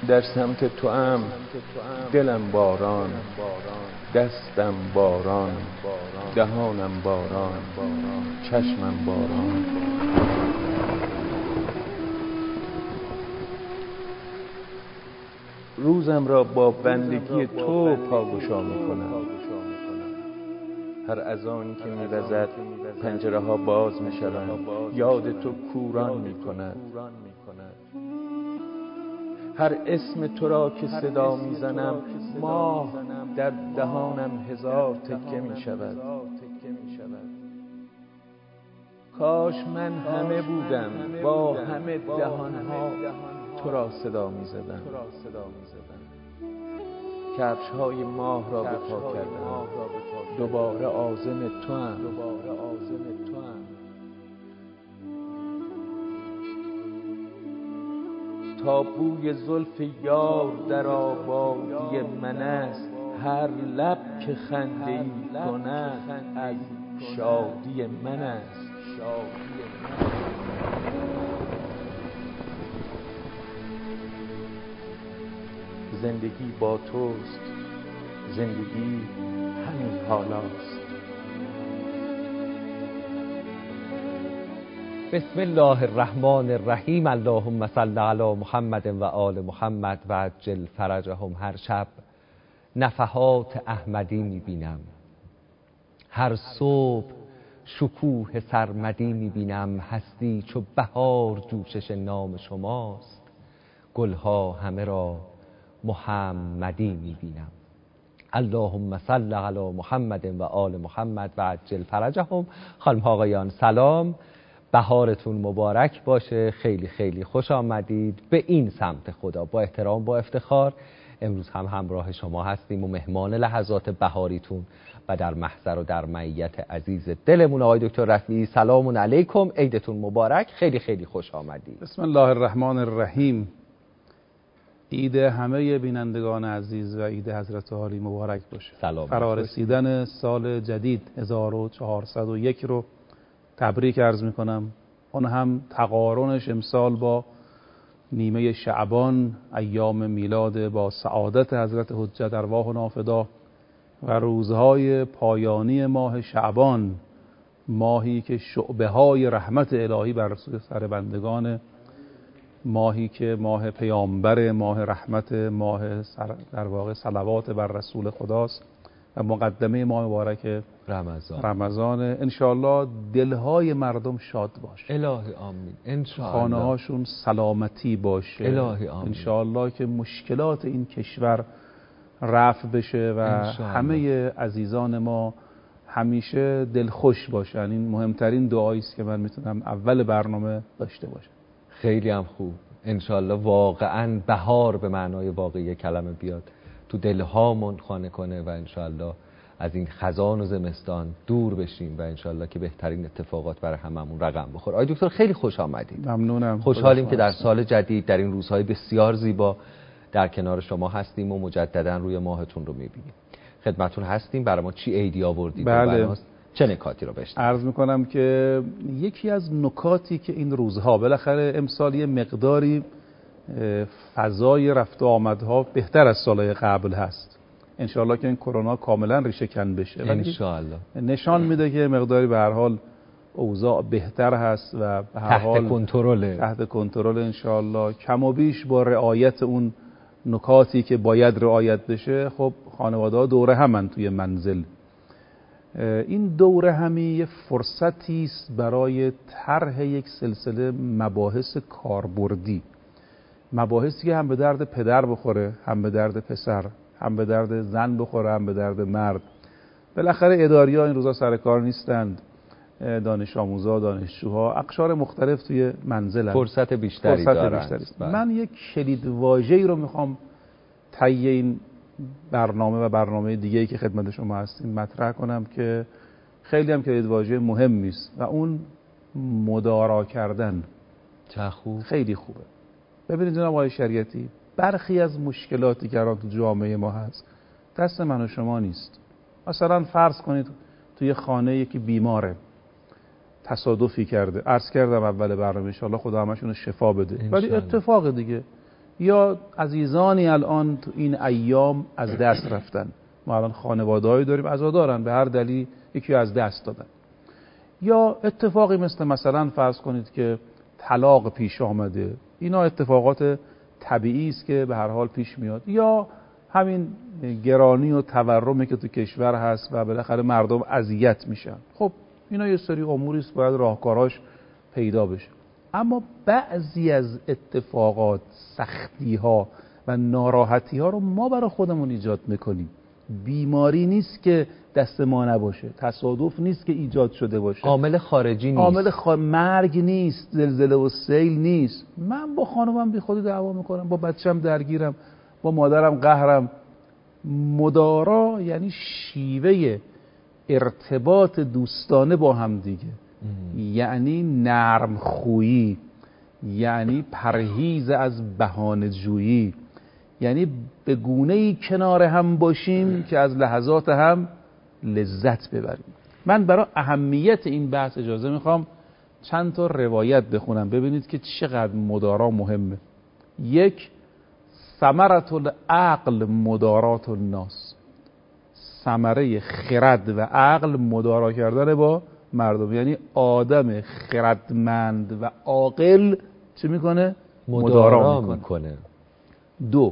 در سمت تو ام، دلم باران، دستم باران، دهانم باران، چشمم باران. روزم را با بندگی تو پاگشا میکنم. هر اذانی که میوزد پنجره ها باز میشوند، یاد تو کوران میکند. هر اسم تو را که صدا میزنم، ماه در دهانم هزار تکه میشود. کاش من همه بودم، با همه دهانها تو را صدا میزدم. کفش های ماه را به پا کردم، دوباره عازم تو ام. تا بوی زلف یار در آبادی من است، هر لب که خنده ای کند از شادی من است. زندگی با توست، زندگی همین حالاست. بسم الله الرحمن الرحیم. اللهم صل علی محمد و آل محمد و عجل فرجهم. هر شب نفحات احمدی میبینم، هر صبح شکوه سرمدی میبینم. هستی چو بهار جوشش نام شماست، گلها همه را محمدی میبینم. اللهم صل علی محمد و آل محمد و عجل فرجهم. خانم آقایان سلام، بهارتون مبارک باشه. خیلی خیلی خوش آمدید به این سمت خدا. با احترام با افتخار امروز هم همراه شما هستیم و مهمان لحظات بهاریتون و در محضر و در معیت عزیز دلمون. آقای دکتر رفیعی سلام علیکم، عیدتون مبارک. خیلی خیلی خوش آمدید. بسم الله الرحمن الرحیم. عید همه بینندگان عزیز و عید حضرت عالی مبارک باشه. فرارسیدن سال جدید 1401 رو تبریک عرض میکنم. اون هم تقارنش امسال با نیمه شعبان، ایام میلاد با سعادت حضرت حجت ارواحنا فدا و روزهای پایانی ماه شعبان، ماهی که شعبه های رحمت الهی بر سر بندگان، ماهی که ماه پیامبر، ماه رحمت، ماه در واقع صلوات بر رسول خداست و مقدمه ماه مبارک رمضان. انشاءالله دلهای مردم شاد باشه، الهی آمین. انشاءالله خانه هاشون سلامتی باشه، الهی آمین. انشاءالله که مشکلات این کشور رفع بشه و همه عزیزان ما همیشه دلخوش باشن. این مهمترین دعایی است که من میتونم اول برنامه داشته باشم. خیلی هم خوب. انشاءالله واقعا بهار به معنای واقعی کلمه بیاد تو دلهامون خانه کنه و انشاءالله از این خزان و زمستان دور بشیم و انشاءالله که بهترین اتفاقات برای هممون رقم بخوره. آقای دکتر خیلی خوش آمدید. ممنونم. خوشحالیم که در سال جدید در این روزهای بسیار زیبا در کنار شما هستیم و مجددا روی ماهتون رو میبینیم. خدمتون هستیم. برای ما چی عیدی آوردید؟ بله. چه نکاتی رو بشنویم؟ عرض میکنم که یکی از نکاتی که این روزها بالاخره امسال یه مقداری فضای رفت و آمدها بهتر از سالهای قبل هست. انشاءالله که این کرونا کاملا ریشه کن بشه. انشاءالله نشان میده که مقداری به هر حال اوضاع بهتر هست و به هر حال تحت کنترل انشاءالله. کم و بیش با رعایت اون نکاتی که باید رعایت بشه. خب خانواده‌ها دوره همن توی منزل. این دوره همی یه فرصتی است برای طرح یک سلسله مباحث کاربردی، مباحثی که هم به درد پدر بخوره، هم به درد پسر، هم به درد زن بخوره، هم به درد مرد. بالاخره اداری‌ها این روزا سر کار نیستند، دانش آموزا، دانشجوها، اقشار مختلف توی منزلن، فرصت بیشتری دارن. من یک کلید واژه‌ای رو میخوام طی این برنامه و برنامه دیگه‌ای که خدمت شما هستیم مطرح کنم که خیلی هم کلید واژه مهمی است و اون مدارا کردن. چه خوب. خیلی خوبه. ببینید جناب آقای شریعتی، برخی از مشکلاتی که الان تو جامعه ما هست دست من و شما نیست. مثلا فرض کنید توی خانه یکی بیماره، تصادفی کرده، عرض کردم اول برنامه ان شاءالله خدا همشون رو شفا بده، ولی اتفاق دیگه یا عزیزانی الان تو این ایام از دست رفتن. ما الان خانواده‌ای داریم عزادارن، به هر دلیل یکی از دست دادن. یا اتفاقی مثلا فرض کنید که طلاق پیش آمده، اینا اتفاقات طبیعی است که به هر حال پیش میاد. یا همین گرانی و تورمی که تو کشور هست و بالاخره مردم اذیت میشن. خب اینا یه سری اموری است باید راهکاراش پیدا بشه. اما بعضی از اتفاقات، سختی ها و ناراحتی ها رو ما برای خودمون ایجاد میکنیم. بیماری نیست که دست ما نباشه، تصادف نیست که ایجاد شده باشه، عامل خارجی نیست، مرگ نیست، زلزله و سیل نیست. من با خانومم بی خودی دعوا میکنم، با بچم درگیرم، با مادرم قهرم. مدارا یعنی شیوه ارتباط دوستانه با هم دیگه، یعنی نرم خویی، یعنی پرهیز از بهانه جویی، یعنی به گونه‌ای کنار هم باشیم که از لحظات هم لذت ببریم. من برای اهمیت این بحث اجازه میخوام چند تا روایت بخونم، ببینید که چقدر مدارا مهمه. یک، ثمرة العقل مدارات الناس، ثمره خرد و عقل مدارا کردن با مردم. یعنی آدم خردمند و عاقل چه میکنه؟ مدارا میکنه. دو،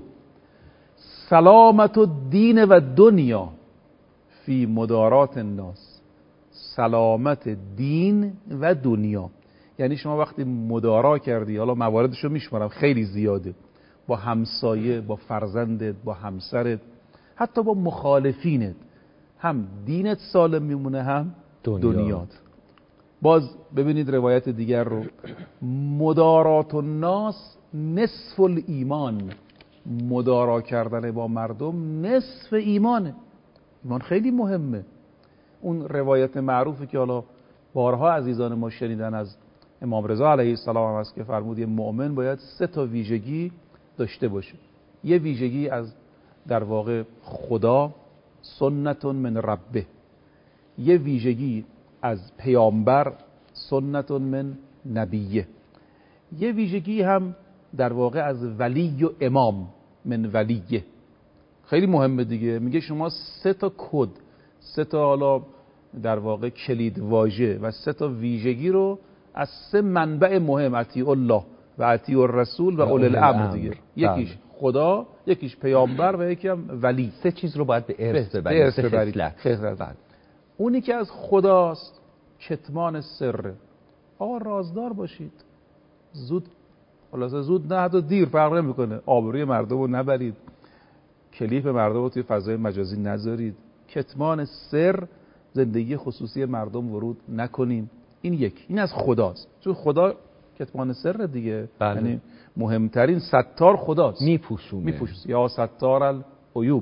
سلامت الدین و دنیا فی مدارات الناس، سلامت دین و دنیا. یعنی شما وقتی مدارا کردی، حالا مواردشو میشمارم خیلی زیاده، با همسایه، با فرزندت، با همسرت، حتی با مخالفینت، هم دینت سالم میمونه هم دنیات. باز ببینید روایت دیگر رو، مدارات الناس نصف الایمان، مدارا کردن با مردم نصف ایمانه. ایمان خیلی مهمه. اون روایت معروفی که حالا بارها عزیزان ما شنیدن از امام رضا علیه السلام هست که فرمود یه مؤمن باید 3 ویژگی داشته باشه. یه ویژگی از در واقع خدا، سنت من ربه. یه ویژگی از پیامبر، سنت من نبیه. یه ویژگی هم در واقع از ولی و امام، من ولیه. خیلی مهمه دیگه. میگه شما 3 کد، 3 حالا در واقع کلید واژه و 3 ویژگی رو از 3 منبع مهم، اطیع الله و اطیع الرسول و اولی الامر دیگه. یکیش خدا، یکیش پیامبر و یکی هم ولی. 3 چیز رو باید به ارث ببرید. خصلت. اونی که از خداست کتمان سره. آقا رازدار باشید، زود خلاصه زود نه حتی دیر فرق نمیکنه، آبروی مردم رو نبرید، کلیپ مردم رو توی فضای مجازی نذارید، کتمان سر، زندگی خصوصی مردم ورود نکنیم. این یک، این از خداست، چون خدا کتمان سر دیگه. بله. یعنی مهمترین ستار خداست، میپوشونه. یا ستار العیوب.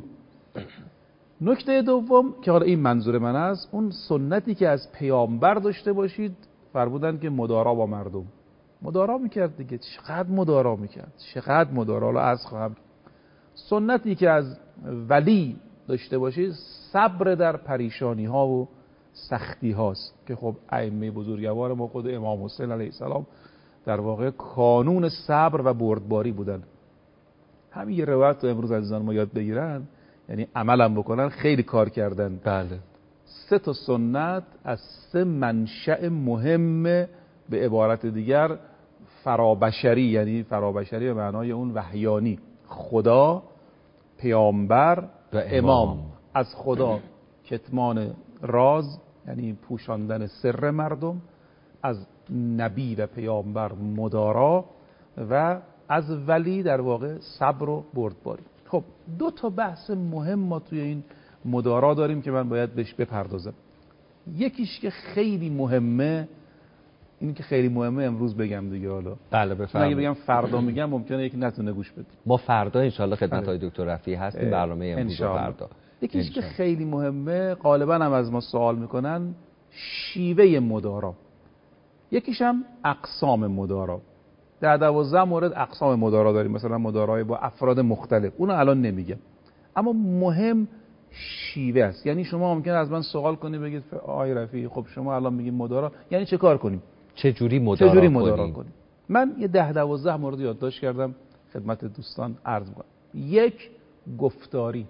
نکته دوم که حالا این منظور من است، اون سنتی که از پیامبر داشته باشید، فرمودن که مدارا با مردم. مدارا میکرد دیگه، چقدر مدارا میکرد، چقدر مدارا. حالا از خواهم سنتی که از ولی داشته باشید، صبر در پریشانی ها و سختی هاست که خب ائمه بزرگوار ما، خود امام حسین علیه السلام در واقع کانون صبر و بردباری بودن. همین یه روایت تو امروز عزیزان ما یاد بگیرن، یعنی عملم بکنن، خیلی کار کردن. بله. 3 سنت از 3 منشأ مهم، به عبارت دیگر فرابشری، یعنی فرابشری به معنای اون وحیانی، خدا، پیامبر و امام. از خدا کتمان راز، یعنی پوشاندن سر مردم، از نبی و پیامبر مدارا، و از ولی در واقع صبر و بردباری. خب 2 بحث مهم ما توی این مدارا داریم که من باید بهش بپردازم. یکیش که خیلی مهمه، این که خیلی مهمه امروز بگم دیگه. حالا بله بفرمایید. اگه بگم فردا میگم ممکنه یکی نتونه گوش بده. ما فردا انشالله خدمت های دکتر رفیعی هستیم، برنامه امروز و فردا. یکیش که خیلی مهمه، غالبا هم از ما سوال میکنن، شیوه مدارا. یکیش هم اقسام مدارا. در 12 مورد اقسام مدارا داریم، مثلا مدارای با افراد مختلف، اونو الان نمیگم. اما مهم شیوه است. یعنی شما ممکنه از من سوال کنی، بگید آقای رفیعی خب شما الان میگید مدارا، یعنی چه کار کنیم؟ چه جوری مدارا کنیم؟ من یه 10-12 مورد یادداشت کردم خدمت دوستان عرض میکنم. یک، گفتاری،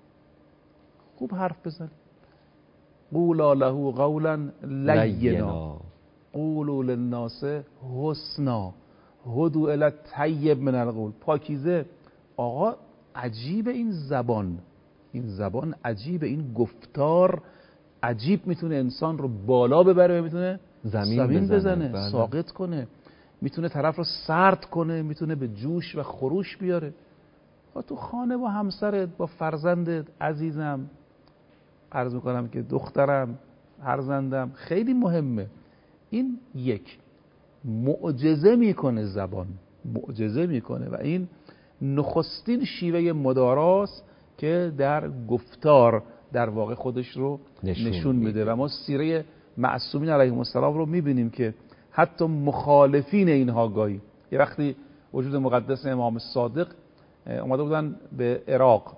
خوب حرف بزن. قولا له قولا لینا قولوا للناس حسنا هدوا الی الطیب من القول. پاکیزه. آقا عجیب این زبان عجیب، این گفتار عجیب، میتونه انسان رو بالا ببره، میتونه زمین بزنه. بله. ساقط کنه، میتونه طرف رو سرد کنه، میتونه به جوش و خروش بیاره. تو خانه با همسرت، با فرزندت عزیزم، عرض میکنم که دخترم، فرزندم، خیلی مهمه. این یک معجزه میکنه، زبان معجزه میکنه و این نخستین شیوه مداراست که در گفتار در واقع خودش رو نشون میده. و ما سیره معصومین علیهم السلام رو میبینیم که حتی مخالفین اینها گاهی، یه وقتی وجود مقدس امام صادق اومده بودن به عراق،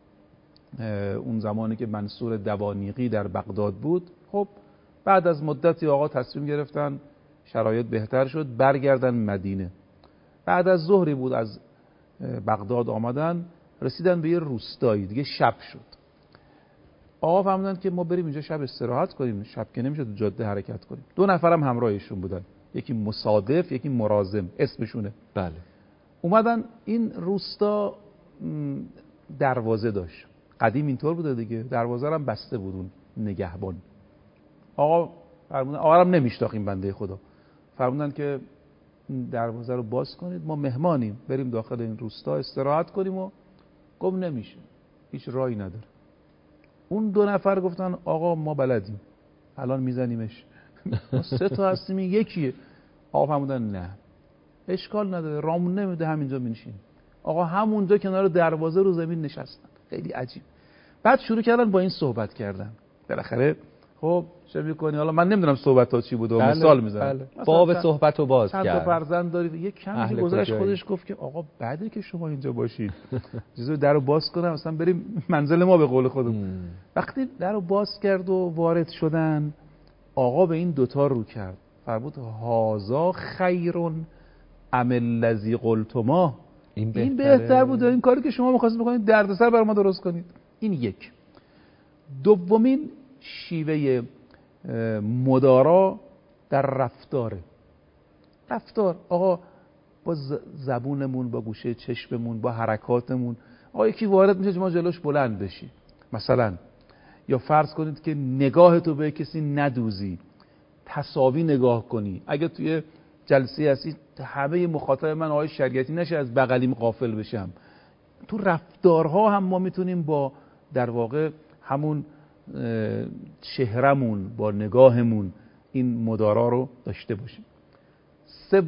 اون زمانی که منصور دوانیقی در بغداد بود. خب بعد از مدتی آقا تصمیم گرفتن، شرایط بهتر شد، برگردن مدینه. بعد از ظهری بود از بغداد آمدن، رسیدن به یه روستایی دیگه، شب شد. آقا فهمیدن که ما بریم اینجا شب استراحت کنیم، شب که نمیشه تو جاده حرکت کنیم. 2 نفرم همراهشون بودن، یکی مصادف یکی مرازم اسمشونه. بله. اومدن. این روستا دروازه داشت، قدیم اینطور بوده دیگه، دروازه هم بسته بود اون نگهبان. آقا فرمودن، آقا هم نمیشناخیم بنده خدا، فرمودن که دروازه رو باز کنید، ما مهمانیم، بریم داخل این روستا استراحت کنیم. و گفت نمیشه، هیچ راهی نداره. اون 2 نفر گفتن آقا ما بلدیم، الان میزنیمش. ما 3 تا هستیم، یکیه. آقا فرمودن نه اشکال نداره، رامون نمیده، همینجا میشینیم. آقا همونجا کنار دروازه رو زمین نشستن. خیلی عجیب. بعد شروع کردن با این صحبت کردن. بالاخره خب چه میکنی؟ حالا من نمیدونم صحبت‌ها چی بوده و مثال میزنم. باب صحبتو باز کرد. چند تا فرزند دارید؟ یک کمی گذشت خودش گفت که آقا بعده که شما اینجا باشید، اجازه درو باز کنم مثلا بریم منزل ما به قول خودم. وقتی درو باز کرد و وارد شدن، آقا به این 2 تا رو کرد، فرمود هازا خیرون ام الذی قلتما. این بهتر بود، این کاری که شما می‌خواستید بکنید دردسر برای ما درست کنید. این یک. دومین شیوه مدارا در رفتار. آقا با زبونمون، با گوشه چشممون، با حرکاتمون، آقا یکی وارد میشه ما جلوش بلند بشی مثلا، یا فرض کنید که نگاهتو به کسی ندوزی، تساوی نگاه کنی. اگه توی جلسه هستی همه مخاطب من آقای شریعتی نشه از بغلیم غافل بشم. تو رفتارها هم ما میتونیم با در واقع همون چهرمون، با نگاهمون این مدارا رو داشته باشیم. 3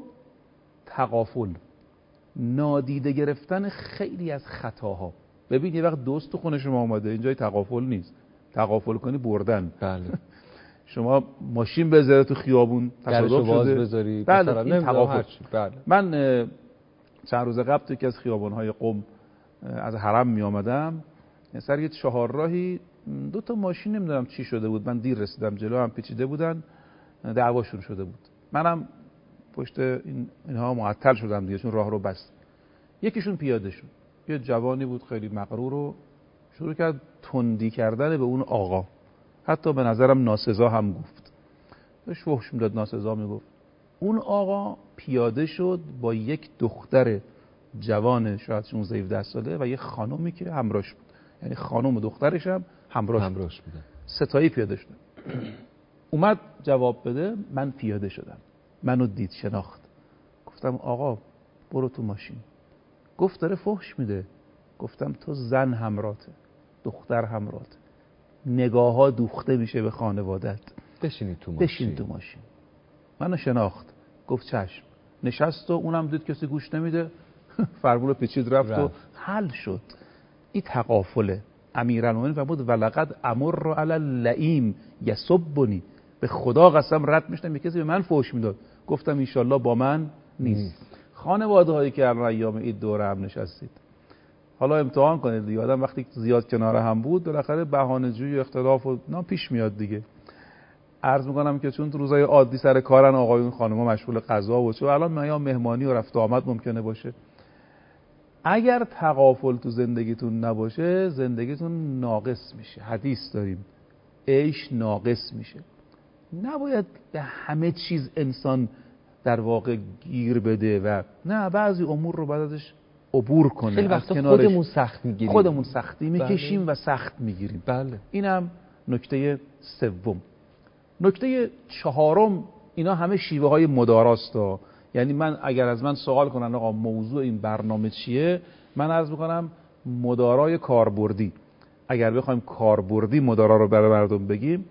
تغافل، نادیده گرفتن خیلی از خطاها. ببین یه وقت دوست تو خونه شما اومده، اینجای تغافل نیست، تغافل کنی بردن. بله. شما ماشین بذاره تو خیابون تصادف شده بذاری. بله این تغافل. بله. من چند روز قبل تو یکی از خیابان‌های قم از حرم می آمدم، سر یه 4 راهی 2 تا ماشین نمیدونم چی شده بود، من دیر رسیدم، جلو هم پیچیده بودن، دعواشون شده بود. منم پشت اینها معطل شدم دیگه، چون راه رو بست. یکیشون پیاده شد، یه جوانی بود خیلی مغرور، و شروع کرد تندی کردن به اون آقا، حتی به نظرم ناسزا هم گفت، داشت فحش میداد، ناسزا میگفت. اون آقا پیاده شد با یک دختر جوان شاید 16-17 ساله و یه خانومی که همراهش بود، یعنی خانم و دخترش هم همراهش بودن. 3 تایی پیاده شدن. اومد جواب بده، من پیاده شدم، منو دید، شناخت. گفتم آقا برو تو ماشین. گفت داره فحش میده. گفتم تو زن همراهته، دختر همراهته، نگاه ها دوخته میشه به خانوادت، بشین تو ماشین. منو شناخت، گفت چشم. نشست و اونم دید کسی گوش نمیده، فرمون پیچید رفت و حل شد. این تغافله. امیرالمومنین فرمود ولقد امر علی اللئیم یسبنی، به خدا قسم رد میشدم کسی به من فحش میداد. گفتم ان شاءالله با من نیست. خانواده هایی که الان ایام عید دور هم نشستید، حالا امتحان کنید دیگه، آدم وقتی زیاد کنار هم بود بالاخره بهانه جویی و اختلاف و اینا پیش میاد دیگه. عرض میکنم که چون تو روزای عادی سر کارن آقایون، خانم‌ها مشغول غذا و چه، الان ایام مهمانی و رفت و آمد ممکنه باشه. اگر تغافل تو زندگیتون نباشه زندگیتون ناقص میشه. حدیث داریم عیش ناقص میشه. نباید به همه چیز انسان در واقع گیر بده و نه، بعضی امور رو بعد ازش عبور کنه. خیلی وقتا خودمون سخت میگیریم، خودمون سختی میکشیم و سخت میگیریم. بله. اینم نکته سوم. نکته چهارم، اینا همه شیوه های مداراست. یعنی من اگر از من سوال کنن آقا موضوع این برنامه چیه، من عرض میکنم مدارای کاربردی. اگر بخوایم کاربردی مدارا رو برای مردم بگیم،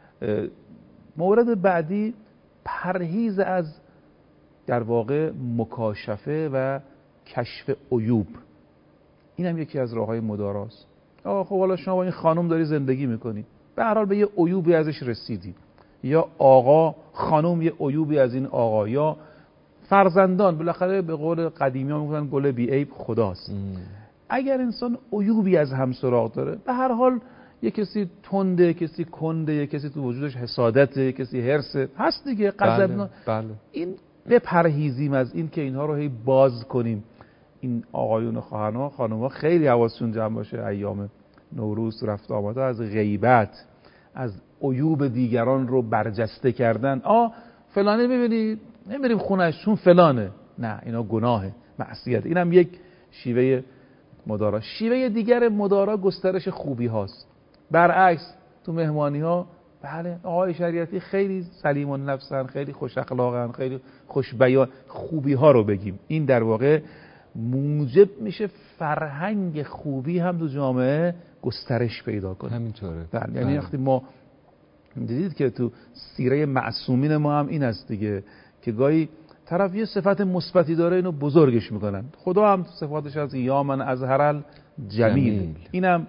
مورد بعدی پرهیز از در واقع مکاشفه و کشف عیوب. این هم یکی از راه‌های مداراست. آقا خب حالا شما با این خانم داری زندگی میکنی، به هر حال به یه عیوبی ازش رسیدی، یا آقا خانم یه عیوبی از این آقا، یا فرزندان، بالاخره به قول قدیمی ها میگن گل بی عیب خداست. اگر انسان عیوبی از هم سراغ داره، به هر حال یه کسی تنده، کسی کنده، یه کسی تو وجودش حسادته، کسی حرصه، هست دیگه، غضب. بله. این بپرهیزیم از این که اینها رو هی باز کنیم. این آقایون و خانم‌ها خیلی حواسشون جمع باشه ایام نوروز رفت آمده از غیبت، از عیوب دیگران رو برجسته کردن. فلانه ببینی نمیریم خونه‌اش چون فلانه، نه، اینا گناهه، معصیت. اینم یک شیوه مدارا. شیوه دیگر مدارا گسترش خوبی هاست. برعکس تو مهمانی ها، بله آقای شریعتی خیلی سلیم النفسن، خیلی خوش اخلاقن، خیلی خوش بیان، خوبی ها رو بگیم. این در واقع موجب میشه فرهنگ خوبی هم تو جامعه گسترش پیدا کنه. همینطوره. بله. یعنی وقتی ما دیدید که تو سیره معصومین ما هم این است دیگه، که گاهی طرف یه صفت مثبتی داره اینو بزرگش میکنن. خدا هم صفاتش از یا من اظهر الجمیل. اینم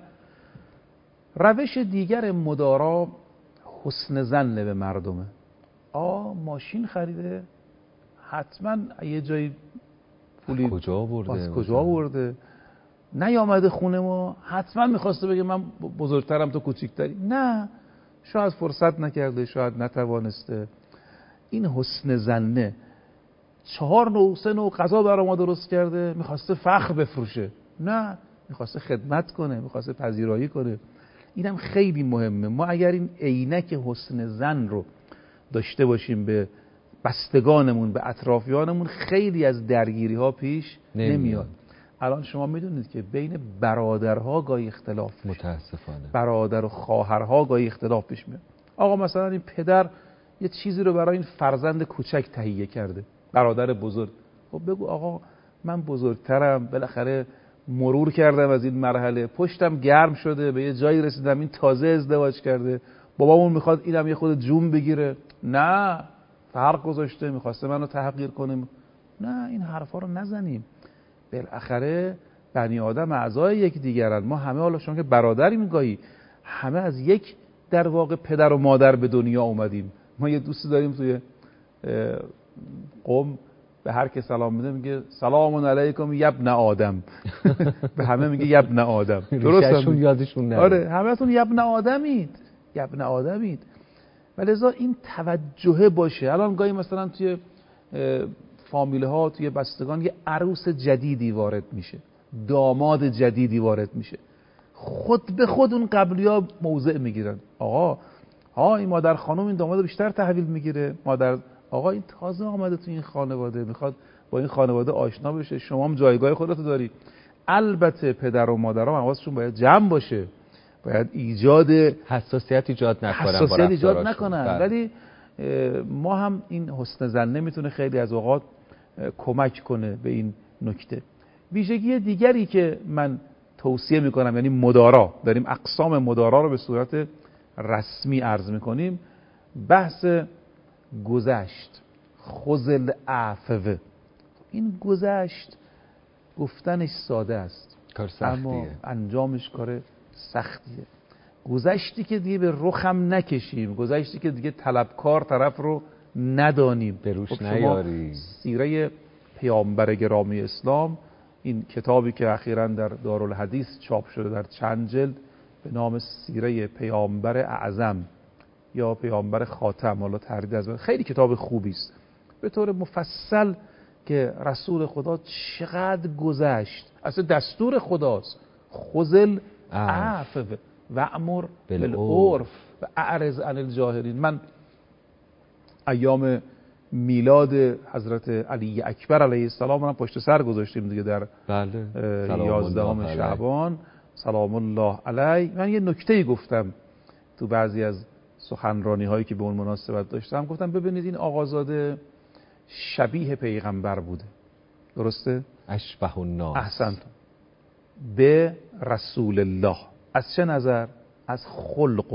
روش دیگر مدارا حسن ظن به مردمه. ماشین خریده، حتما یه جایی پولی کجا برده، نیامده خونه ما، حتما میخواسته بگه من بزرگترم تو کوچیکتری. نه، شاید فرصت نکرده، شاید نتوانسته. این حسن ظنه. 4 نوع 3 نوع غذا برای ما درست کرده، میخواسته فخر بفروشه، نه، میخواسته خدمت کنه، میخواسته پذیرایی کنه. اینم خیلی مهمه. ما اگر این عینک حسن ظن رو داشته باشیم به بستگانمون، به اطرافیانمون، خیلی از درگیری ها پیش نمیاد. الان شما میدونید که بین برادرها گاهی اختلاف میشه. متاسفانه برادر و خواهرها گاهی اختلاف پیش میاد. آقا مثلا این پدر یه چیزی رو برای این فرزند کوچک تهیه کرده، برادر بزرگ. خب بگو آقا من بزرگترم، بالاخره مرور کردم از این مرحله، پشتم گرم شده، به یه جایی رسیدم، این تازه ازدواج کرده، بابامون میخواد اینم یه خود جون بگیره، نه، فرق گذاشته، میخواسته منو تحقیر کنه. نه، این حرفا رو نزنیم. بالاخره بنی آدم اعضای یک دیگرن. ما همه، حالا شما که برادریم، گاهی همه از یک در واقع پدر و مادر به دنیا اومدیم. ما یه دوستی داریم توی قم، به هر که سلام میده میگه سلام علیکم یبن آدم. به همه میگه یبن آدم. درسته؟ یادشون نره. آره، همه‌تون یبن آدمید، یبن آدمید. ولذا این توجه باشه. الان گاهی مثلا توی فامیله ها، توی بستگان، یه عروس جدیدی وارد میشه، داماد جدیدی وارد میشه، خود به خود اون قبلی‌ها موضع میگیرن. آقا این مادر خانم این داماد بیشتر تحویل میگیره، مادر آقا این تازه آمده تو این خانواده، میخواد با این خانواده آشنا بشه، شما هم جایگاه خودتو داری. البته پدر و مادرها حواسشون باید جمع باشه، باید حساسیت ایجاد نکنن، ولی ما هم این حسن ظن میتونه خیلی از اوقات کمک کنه به این نکته. ویژگی دیگری که من توصیه میکنم، یعنی مدارا، داریم اقسام مدارا رو به صورت رسمی عرض میکنیم، بحث گذشت، خذل عفو. این گذشت گفتنش ساده است، کار سختیه، اما انجامش کار سختیه. گذشتی که دیگه به رخم نکشیم، گذشتی که دیگه طلبکار طرف رو ندانیم، به روش نیاری. سیره پیامبر گرامی اسلام، این کتابی که اخیراً در دارالحدیث چاپ شده در چند جلد به نام سیره پیامبر اعظم یا پیامبر خاتم، حالا تردید از من، خیلی کتاب خوبی است. به طور مفصل که رسول خدا چقدر گذشت، اصلا دستور خداست، خذل عفو وامر بالعرف و اعرض عن الجاهلین. من ایام میلاد حضرت علی اکبر علیه السلام رو پشت سر گذاشتیم دیگه در 11 شعبان سلام الله علیه. من یه نکته‌ای گفتم تو بعضی از سخنرانی هایی که به اون مناسبت داشتم، گفتم ببینید این آقازاده شبیه پیغمبر بوده، درسته؟ اشبه الناس. احسنتم. به رسول الله از چه نظر؟ از خلق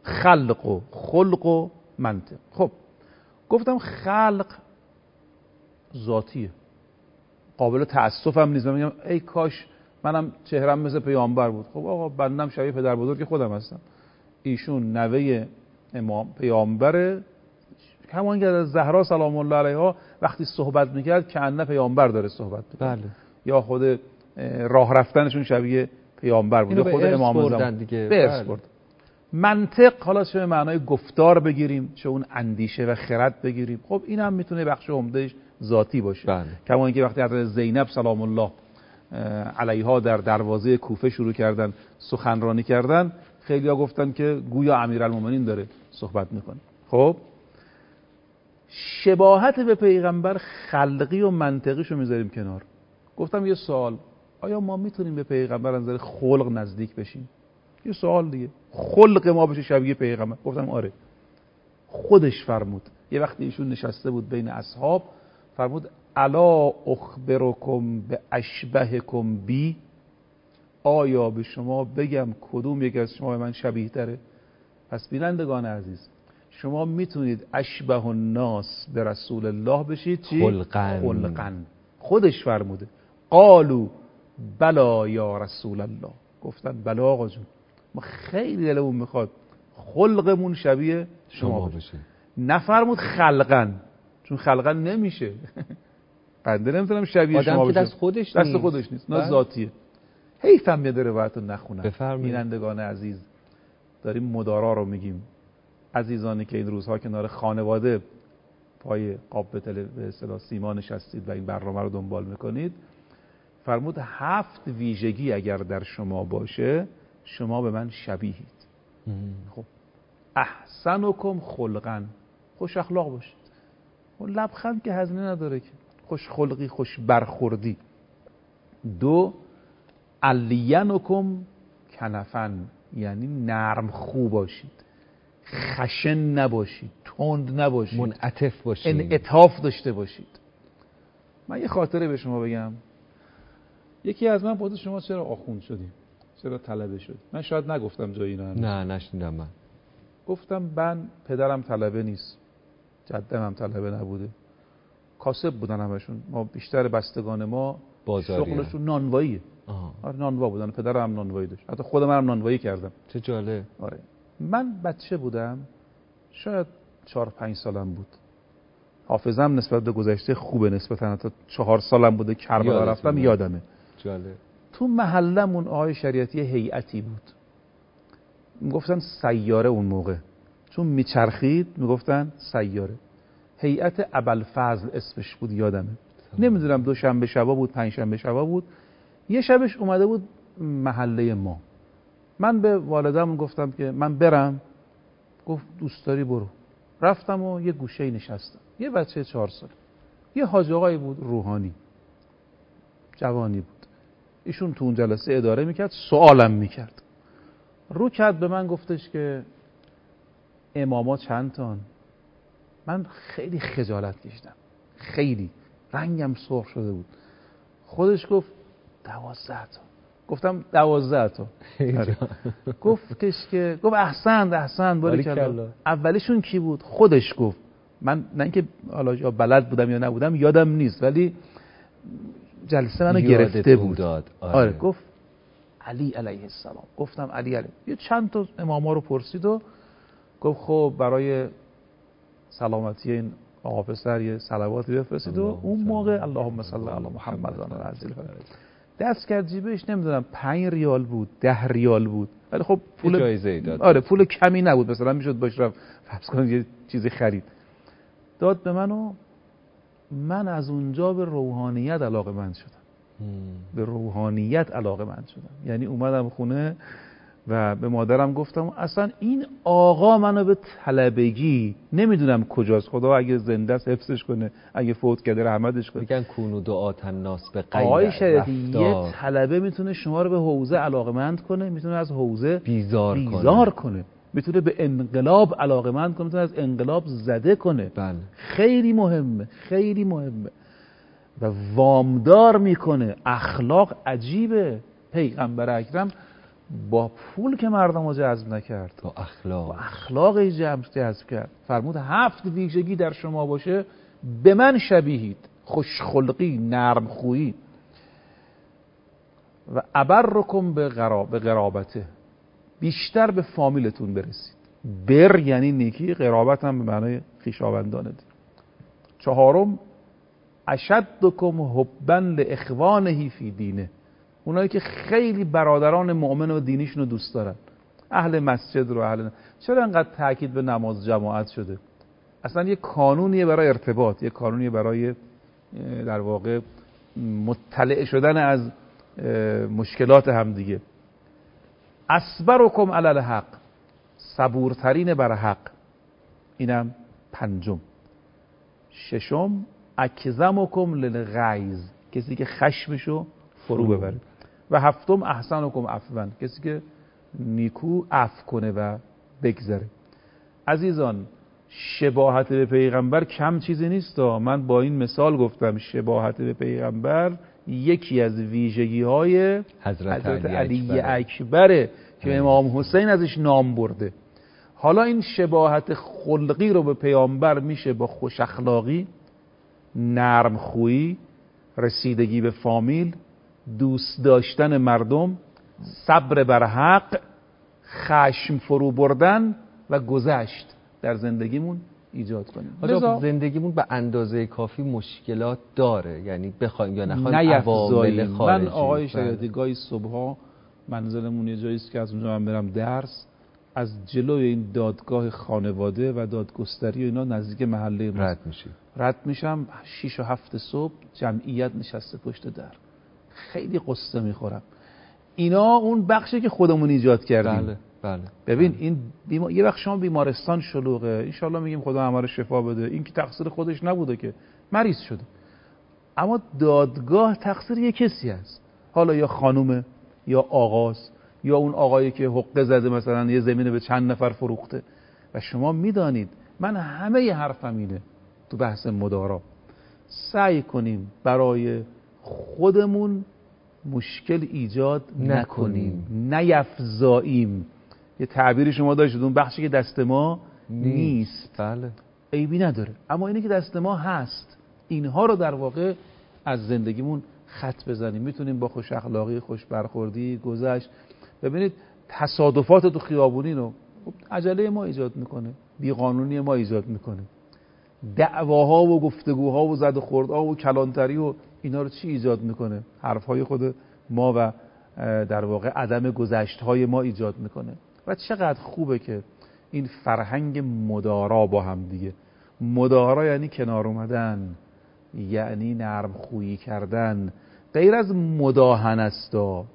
و منطق. خب گفتم خلق ذاتیه، قابل تأسف هم نیست. من میگم ای کاش منم چهرم مثل پیامبر بود. خب آقا بندم شبیه پدر بزرگ خودم هستم. ایشون نوه امام پیامبره، همون که از زهرا سلام الله علیها وقتی صحبت میکرد که انه پیامبر داره صحبت میکرد. بله. یا خود راه رفتنشون شبیه پیامبر بود، یا خود امام زمان به ارث برد. منطق حالا چه به معنای گفتار بگیریم، چه اون اندیشه و خرد بگیریم، خب این هم میتونه بخش عمدهش ذاتی باشه. بله. کما اینکه وقتی حضرت زینب سلام الله علیها در دروازه کوفه شروع کردن سخنرانی کردن، خیلی‌ها گفتن که گویا امیرالمومنین داره صحبت میکنه. خب شباهت به پیغمبر خلقی و منطقیشو میذاریم کنار. گفتم یه سوال، آیا ما میتونیم به پیغمبر از نظر خلق نزدیک بشیم؟ یه سوال دیگه، خلق ما بشه شبیه پیغمبر؟ گفتم آره. خودش فرمود یه وقتی ایشون نشسته بود بین اصحاب، فرمود الا اخبرکم به اشبهکم بی، آیا به شما بگم کدوم یک از شما به من شبیه تره؟ پس بینندگان عزیز، شما میتونید اشبه الناس به رسول الله بشید چی؟ خلقن. خودش فرموده قالو بلا یا رسول الله، گفتن بلا آقا جون، ما خیلی دلمون میخواد خلقمون شبیه شما بشه. نفرمود خلقن، چون خلقن نمیشه بنده نمیتونم شبیه شما بشه، دست خودش نیست، نه ذاتیه. حیفم میاد روایتو نخونم. بینندگان عزیز، داریم مدارا رو میگیم. عزیزانی که این روزها کنار خانواده پای قاب به اصطلاح سیما نشستید و این برنامه رو دنبال میکنید، فرمود 7 ویژگی اگر در شما باشه شما به من شبیهید. خب احسنکم خلقا، خوش اخلاق باشید. اون لبخند که هزینه نداره که، خوش خلقی، خوش برخوردی. 2 الینکم کنفن، یعنی نرم خو باشید، خشن نباشید، تند نباشید، منعطف باشید، انعطاف داشته باشید. من یه خاطره به شما بگم. یکی از من پرسید شما چرا آخوند شدی؟ چرا طلبه شدی؟ من شاید نگفتم جایی اینا. نه نشنیدم. من گفتم من پدرم طلبه نیست، جدم هم طلبه نبوده، کاسب بودن همشون. ما بیشتر بستگان ما شغلشون نانواییه. آره نانوا بودن، پدرم هم نانوایی داشت، حتی خود منم نانوایی کردم. چه جالب. آره من بچه بودم، شاید 4-5 سالم بود. حافظم نسبت به گذشته خوبه، نسبتا تا 4 سالم بوده کربلا رفتم یادمه. جالب. تو محلمون آقای شریعتی هیئتی بود، میگفتن سیاره. اون موقع چون میچرخید میگفتن سیاره. هیئت ابوالفضل اسمش بود، یادمه. نمیدونم دوشنبه شبا بود، پنجشنبه شبا بود. یه شبش اومده بود محله ما. من به والدم گفتم که من برم. گفت دوست داری برو. رفتم و یه گوشه نشستم. یه بچه 4 سال، یه حاج آقایی بود روحانی، جوانی بود. ایشون تو اون جلسه اداره میکرد، سوالم میکرد. رو کرد به من گفتش که اماما چند تان؟ من خیلی خجالت کشیدم، خیلی رنگم سرخ شده بود. خودش گفت 12 تا. گفتم 12 تا. گفت احسن باریکلا. اولیشون کی بود؟ خودش گفت. من نه اینکه حالا بلد بودم یا نبودم یادم نیست، ولی جلسه منو گرفته بود. آره گفت علی علیه السلام. گفتم علی. یه چند تا اماما رو پرسید و گفت خب برای سلامتی این آقا پسر یه صلواتی بفرستید. و اون موقع اللهم صل علی محمد و علی دست کرد جیبش، نمیدونم 5 ریال بود، 10 ریال بود، ولی خب پول جایزه داد. آره پول کمی نبود، مثلا میشد باش رفت فرض کن یه چیزی خرید. داد به من و من از اونجا به روحانیت علاقه‌مند شدم. به روحانیت علاقه‌مند شدم. یعنی اومدم خونه و به مادرم گفتم اصلا این آقا منو به طلبگی، نمیدونم کجاست، خدا اگه زنده است حفظش کنه، اگه فوت کرده رحمتش کنه. میگن کونو دعات الناس به غیر آقای شریعتی یه طلبه میتونه شما رو به حوزه علاقه‌مند کنه، میتونه از حوزه بیزار کنه. میتونه به انقلاب علاقه‌مند کنه، میتونه از انقلاب زده کنه. بله. خیلی مهمه، خیلی مهمه و وامدار میکنه. اخلاق عجیبه. پیغمبر اکرم با پول که مردم رو جذب نکرد، با اخلاقی جذب کرد. فرمود 7 ویژگی در شما باشه به من شبیهید: خوشخلقی، نرمخویی و ابرکم به قرابته، بیشتر به فامیلتون برسید. بر یعنی نیکی، قرابت هم به معنای خویشاوندانه. 4 اشدکم حبا لاخوانه فی دینه، اونایی که خیلی برادران مؤمن و دینیشون رو دوست دارن، اهل مسجد رو چرا انقدر تاکید به نماز جماعت شده؟ اصلا یه قانونیه برای ارتباط، یه قانونیه برای در واقع مطلع شدن از مشکلات همدیگه. اصبرکم علی الحق، صبورترین بر حق، اینم 5. 6 اکظمکم للغیظ، کسی که خشمشو فرو ببره. و 7 احسنکم عفوا، کسی که نیکو عفو کنه و بگذره. عزیزان، شباهت به پیغمبر کم چیزی نیست. من با این مثال گفتم شباهت به پیغمبر یکی از ویژگی‌های حضرت علی اکبره که امام حسین ازش نام برده. حالا این شباهت خلقی رو به پیامبر میشه با خوش اخلاقی، نرم خویی، رسیدگی به فامیل، دوست داشتن مردم، صبر بر حق، خشم فرو بردن و گذشت در زندگیمون ایجاد کنیم. حالا زندگیمون به اندازه کافی مشکلات داره، یعنی بخوایم یا نخوایم عوامل خارجی. من آقای شریعتی گاهی صبح‌ها منزلمون یه جاییست که از اونجا من برم درس، از جلوی این دادگاه خانواده و دادگستری و اینا نزدیک محله ما رد میشم. 6 و 7 صبح جمعیت نشسته پشت در، خیلی قصه میخورم. اینا اون بخشی که خودمون ایجاد کردیم. بله. ببین این یه وقت شما بیمارستان شلوغه، انشالله میگیم خدا همه رو شفا بده، این که تقصیر خودش نبوده که مریض شده، اما دادگاه تقصیر یه کسی هست، حالا یا خانومه یا آقاست یا اون آقایی که حقه زده مثلا یه زمینه به چند نفر فروخته. و شما میدانید من همه حرفم اینه تو بحث مدارا، سعی کنیم برای خودمون مشکل ایجاد نکنیم، نیفزاییم. یه تعبیری شما داشتید اون بخشی که دست ما نیست. بله. عیبی نداره، اما اینی که دست ما هست اینها رو در واقع از زندگیمون خط بزنیم. میتونیم با خوش اخلاقی، خوش برخوردی، گذشت. ببینید تصادفات تو خیابونی رو عجله ما ایجاد میکنه، بیقانونی ما ایجاد میکنه، دعواها و گفتگوها و زد و خوردها و کلانتری و اینا رو چی ایجاد میکنه؟ حرفهای خود ما و در واقع عدم گذشتهای ما ایجاد میکنه. و چقدر خوبه که این فرهنگ مدارا با هم دیگه، مدارا یعنی کنار اومدن، یعنی نرم خویی کردن، غیر از مداهنه است.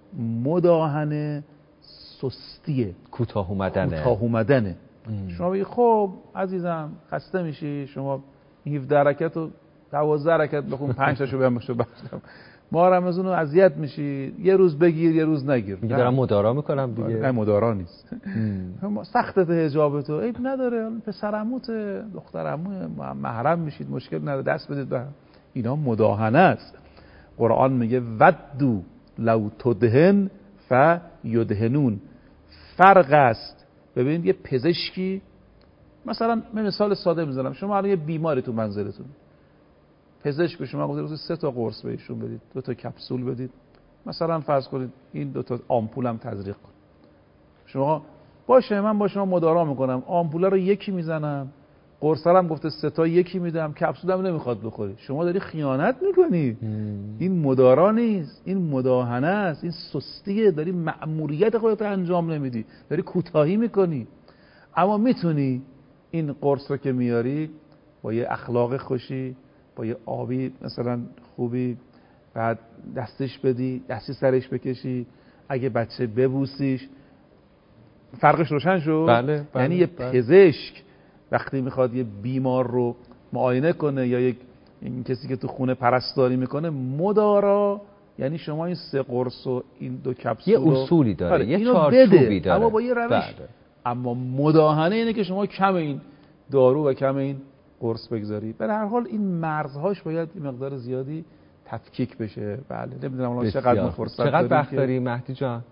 مداهنه سستیه، کوتاه اومدنه. شما بگی خب عزیزم خسته میشی، شما 17 رکعت و 12 رکعت بخون، 5 تاشو بخونم، ما رمضان رو اذیت میشی، یه روز بگیر یه روز نگیر. میگه دارم مدارا میکنم دیگه. نه مدارا نیست. سختت حجابت تو عیب نداره، پسر عموت، دختر عمو، محرم میشید، مشکل نداره، دست بدید به هم. اینا مداهنه است. قرآن میگه ودو لو تدهن فیدهنون. فرق است. ببینید یه پزشکی مثلا، من مثال ساده میزنم، شما الان یه بیماری تو منزلتون، پزشک به شما گفته روزی 3 تا قرص بهشون بدید، 2 تا کپسول بدید، مثلا فرض کنید این 2 تا آمپول هم تزریق کن. شما باشه من با شما مدارا میکنم، آمپوله رو یکی میزنم، قرص هم گفته 3 تا یکی میدم، کپسول هم نمیخواد بخوری. شما داری خیانت میکنی. این مدارا نیست، این مداهنه است، این سستیه، داری مأموریت خودت انجام نمیدی، داری کوتاهی میکنی. اما میتونی این قرص رو که میاری با یه اخلاق خوشی، با یه آبی مثلا خوبی، بعد دستش بدی، دستی سرش بکشی، اگه بچه ببوسیش. فرقش روشن شد؟ بله. یعنی یه پزشک وقتی میخواد یه بیمار رو معاینه کنه یا یک این کسی که تو خونه پرستاری میکنه، مدارا یعنی شما این 3 قرص و این 2 کپسول یه اصولی داره، یه چارچوبی داره، اما با یه روش. اما مداهنه اینه که شما کم این دارو و کم این قرص بگذاری. به هر حال این مرزهاش باید این مقدار زیادی تفکیک بشه. بله نمیدونم الان چقدر فرصت داریم، چقدر وقت داریم مهدی جان؟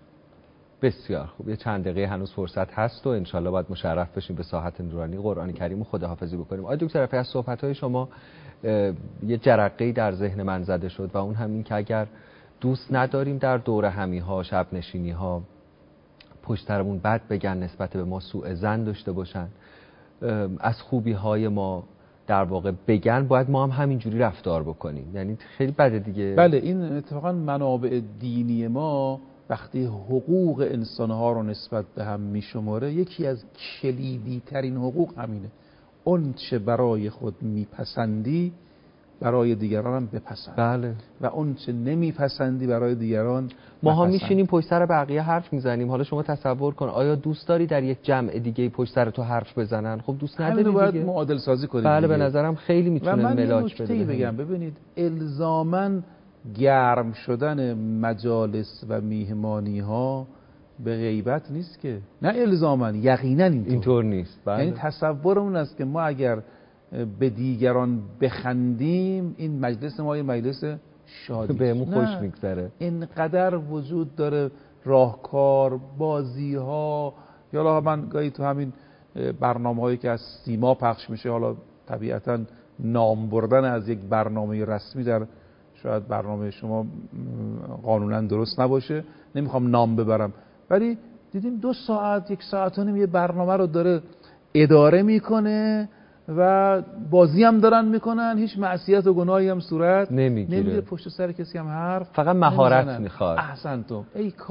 بسیار خوب، یه چند دقیقه هنوز فرصت هست و انشالله باید مشرف بشیم به ساحت نورانی قرآن کریم و خداحافظی بکنیم. آقای دکتر رفیعی، از صحبت‌های شما یه جرقه‌ای در ذهن من زده شد و اون همین که اگر دوست نداریم در دور همی‌ها، شب نشینی‌ها پشت سرمون بد بگن، نسبت به ما سوء ظن داشته باشن، از خوبی‌های ما در واقع بگن، باید ما هم همینجوری رفتار بکنیم. یعنی خیلی بده دیگه. بله، این اتفاقا منابع دینی ما وقتی حقوق انسانها رو نسبت به هم میشماره، یکی از کلیدی ترین حقوق همینه. اون چه برای خود میپسندی برای دیگران هم بپسند. بله. و اون چه نمیپسندی برای دیگران ما ها میشینیم پشت سر بقیه حرف میزنیم. حالا شما تصور کن، آیا دوست داری در یک جمع دیگه پشت سر تو حرف بزنن؟ خب دوست نداری دیگه. باید معادل سازی کنیم. بله دیگه. به نظرم خیلی میتونه ملاک بده. و من بگم، ببینید الزاماً گرم شدن مجالس و میهمانی ها به غیبت نیست که. نه الزاماً، یقینا اینطور نیست. بله. یعنی تصورمون است که ما اگر به دیگران بخندیم این مجلس ما یه مجلس شادی بهمون خوش میگذره. اینقدر وجود داره راهکار، بازی ها، یا من گاهی تو همین برنامه‌هایی که از سیما پخش میشه، حالا طبیعتاً نام بردن از یک برنامه رسمی در شاید برنامه شما قانونا درست نباشه، نمیخوام نام ببرم، ولی دیدیم 2 ساعت 1 ساعت و نیم یه برنامه رو داره اداره میکنه و بازی هم دارن میکنن، هیچ معصیت و گناهی هم صورت نمیگیره، پشت سر کسی هم حرف فقط مهارت میخواد. احسنتم.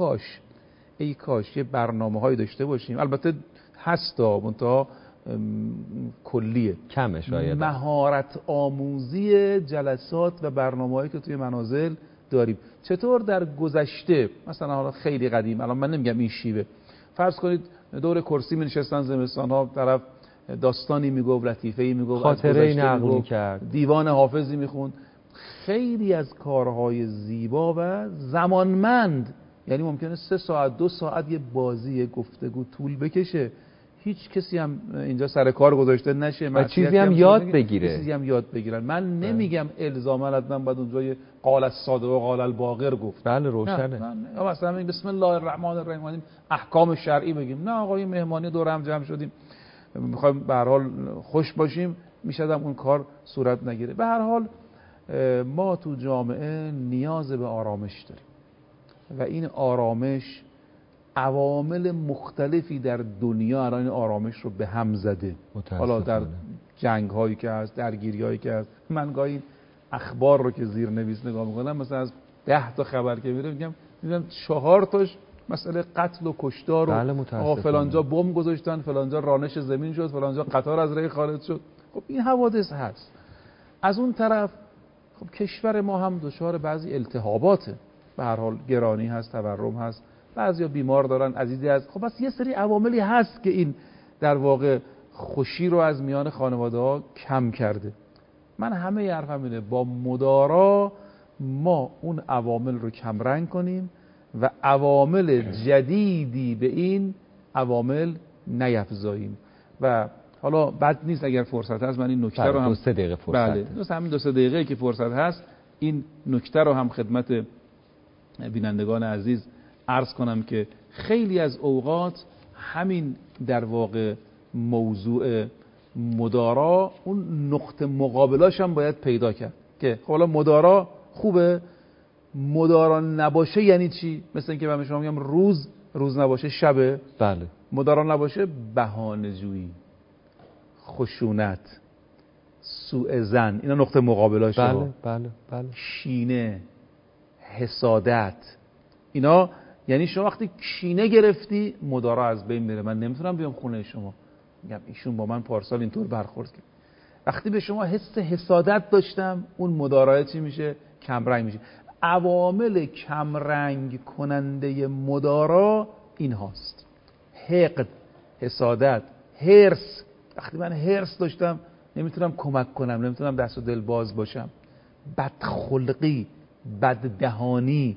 ای کاش یه برنامه‌هایی داشته باشیم، البته هستا منتها کلیه، کمه شاید، مهارت آموزی جلسات و برنامه‌هایی که توی منازل داریم. چطور در گذشته، مثلا حالا خیلی قدیم، الان من نمیگم این شیوه، فرض کنید دور کرسی می نشستن زمستان‌ها، طرف داستانی میگفت، لطیفه‌ای میگفت، خاطره‌ای نقل می‌کرد، دیوان حافظی میخوند. خیلی از کارهای زیبا و زمانمند، یعنی ممکنه 3 ساعت 2 ساعت یه بازی، یه گفتگو طول بکشه، هیچ کسی هم اینجا سر کار گذاشته نشه و چیزی هم یاد بگیره، چیزی هم یاد بگیرن. من نمیگم الزاما حتما باید اونجا یه قال الصادق و قال الباقر گفت. بله روشنه. یا مثلا میگیم بسم الله الرحمن الرحیم، احکام شرعی بگیم. نه آقا، این مهمانی دور هم جمع شدیم، میخوایم به هر حال خوش باشیم، میشد اون کار صورت نگیره. به هر حال ما تو جامعه نیاز به آرامش داریم و این آرامش عوامل مختلفی در دنیا الان آرامش رو به هم زده. حالا در جنگ هایی که هست، درگیری هایی که هست، من گاهی اخبار رو که زیرنویس نگاه میکنم، مثلا از 10 تا خبر که میگم 4 تاش مسئله قتل و کشتار و فلانجا بمب گذاشتن، فلانجا رانش زمین شد، فلانجا قطار از ری خارج شد. خب این حوادث هست. از اون طرف خب کشور ما هم دچار بعضی التهاباته، به هر حال گرانی هست، تورم هست، بعضیا بیمار دارن، عزیزی هست. خب بس یه سری عواملی هست که این در واقع خوشی رو از میان خانواده ها کم کرده. من همه حرفم اینه، با مدارا ما اون عوامل رو کم رنگ کنیم و عوامل جدیدی به این عوامل نیفزاییم. و حالا بد نیست اگر فرصت هست من این نکته رو هم 2-3 دقیقه فرصت. بله، همین 2-3 دقیقه که فرصت هست این نکته رو هم خدمت بینندگان عزیز عرض کنم که خیلی از اوقات همین در واقع موضوع مدارا اون نقطه مقابلاش هم باید پیدا کرد که حالا مدارا خوبه، مدارا نباشه یعنی چی؟ مثل اینکه من شما میگم روز نباشه شبه. بله. مدارا نباشه بهانه‌جویی، خشونت، سوء ظن، اینا نقطه مقابلاشه. بله. کینه، حسادت، اینا یعنی شما وقتی کینه گرفتی مدارا از بین میره. من نمیتونم بیام خونه شما میگم ایشون با من پارسال اینطور برخورد کرد. وقتی به شما حس حسادت داشتم، اون مدارا چی میشه؟ کمرنگ میشه. عوامل کمرنگ کننده مدارا این هاست: حقد، حسادت، حرص. وقتی من حرص داشتم نمیتونم کمک کنم، نمیتونم دست و دل باز باشم. بدخلقی، بددهانی،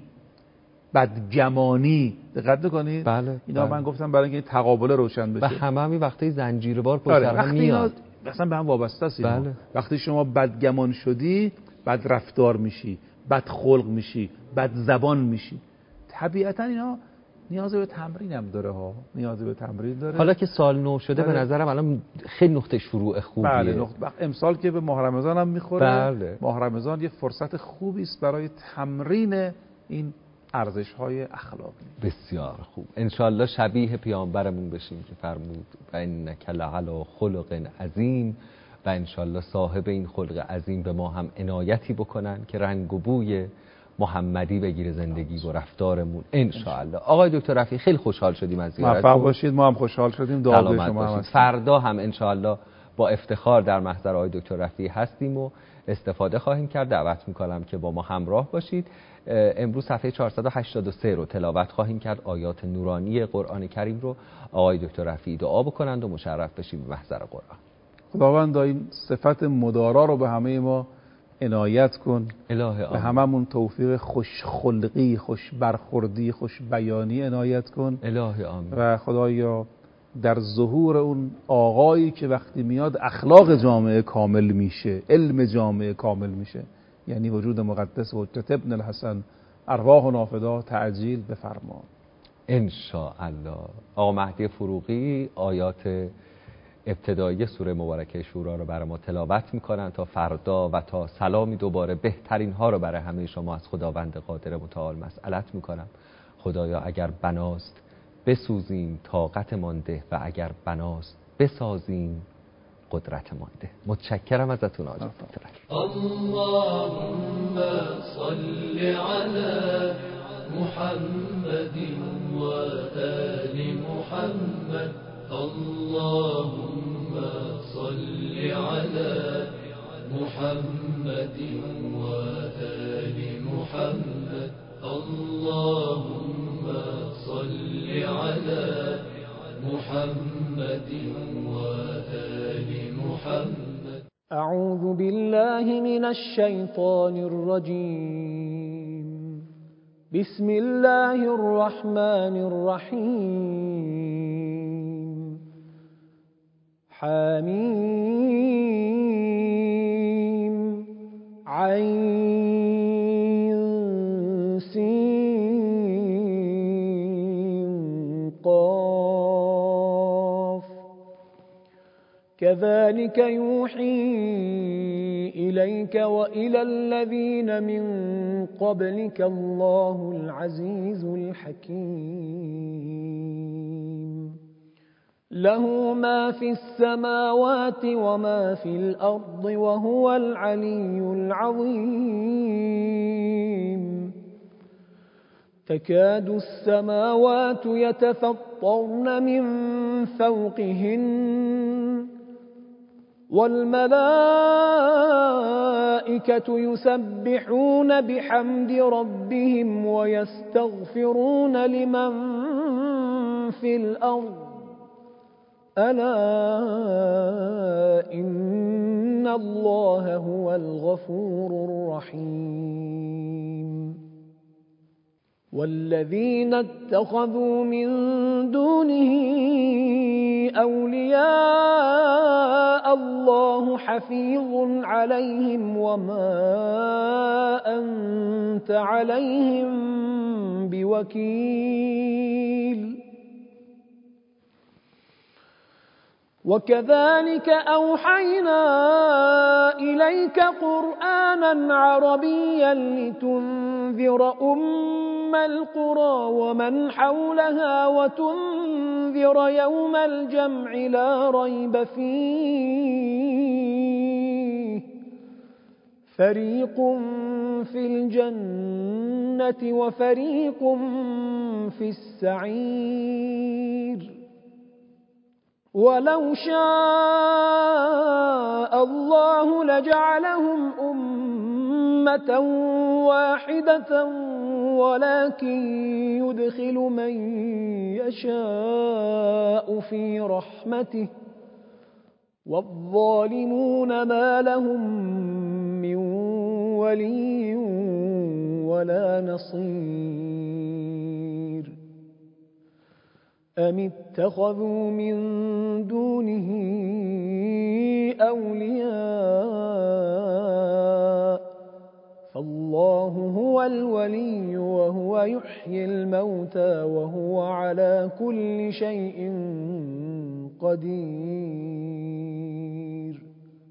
بدگمانی. دقت میکنید؟ بله، اینا بله. من گفتم برای اینکه تقابل روشن بشه. و همین وقتی زنجیروار پشت سر هم میاد، مثلا به هم وابسته است. بله. وقتی شما بدگمان شدی، بد رفتار میشی، بد خلق میشی، بد زبان میشی. طبیعتا اینا نیاز به تمرین هم داره ها، نیاز به تمرین داره. حالا که سال نو شده به نظرم الان خیلی نقطه شروع خوبیه. بله، امسال که به ماه رمضان هم میخوره. بله. ماه رمضان یه فرصت خوبی است برای تمرین این ارزش‌های اخلاقی. بسیار خوب. انشالله شبیه پیامبرمون بشیم که فرمود و انک لعلی خلق عظیم، و انشالله صاحب این خلق عظیم به ما هم عنایتی بکنن که رنگ و بوی محمدی بگیره زندگی و رفتارمون انشالله. آقای دکتر رفیعی خیلی خوشحال شدیم از زیارتتون. موفق باشید، ما هم خوشحال شدیم. دعای شما هم هستیم. فردا هم انشالله با افتخار در محضر آقای دکتر رفیعی هستیم و استفاده خواهیم کرد. دعوت میکنم که با ما همراه باشید. امروز صفحه 483 رو تلاوت خواهیم کرد، آیات نورانی قرآن کریم رو. آقای دکتر رفیعی دعا بکنند و مشرف بشیم به محضر قرآن. خداوند این صفت مدارا رو به همه ما عنایت کن. الهی به هممون توفیق خوش خلقی، خوش برخوردی، خوش بیانی عنایت کن. الهی آمین. و خدایا در ظهور اون آقایی که وقتی میاد اخلاق جامعه کامل میشه، علم جامعه کامل میشه، یعنی وجود مقدس حجت ابن الحسن، ارواح و نافدا تعجیل بفرما ان شاء الله. آقا مهدی فروغی آیات ابتدایی سوره مبارکه شورا رو برای ما تلاوت میکنن تا فردا و تا سلامی دوباره بهترین ها رو برای همه شما از خداوند قادر متعال مسئلت میکنم. خدایا اگر بناست بسوزیم طاقت مانده و اگر بناست بسازیم قدرت مانده. متشکرم ازتون آقای دکتر. اللهم صل علی محمد و آل محمد. اللهم صل علی محمد و آل محمد. اللهم صل علی محمد و آل محمد. أعوذ بالله من الشيطان الرجيم. بسم الله الرحمن الرحيم. حميم عين سين قاف. كذلك يوحي إليك وإلى الذين من قبلك الله العزيز الحكيم. له ما في السماوات وما في الأرض وهو العلي العظيم. تكاد السماوات يتفطرن من فوقهن والملائكة يسبحون بحمد ربهم ويستغفرون لمن في الأرض ألا إن الله هو الغفور الرحيم. والذين اتخذوا من دونه أولياء الله حفيظ عليهم وما أنت عليهم بوكيل. وكذلك أوحينا إليك قرآنا عربيا لتنذر أم القرى ومن حولها وتنذر يوم الجمع لا ريب فيه. فريق في الجنة وفريق في السعير. ولو شاء الله لجعلهم أمة واحدة ولكن يدخل من يشاء في رحمته والظالمون ما لهم من ولي ولا نصير أم اتخذوا من دونه أولياء فالله هو الولي وهو يحيي الموتى وهو على كل شيء قدير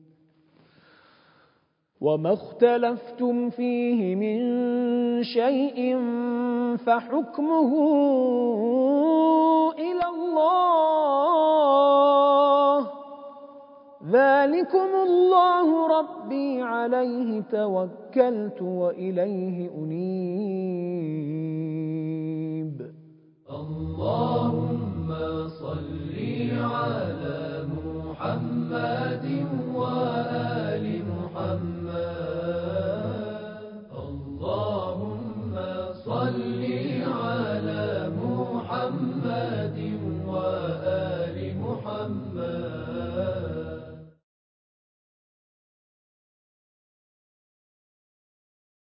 وما اختلفتم فيه من شيء فحكمه إلى الله ذلكم الله ربي عليه توكلت وإليه أنيب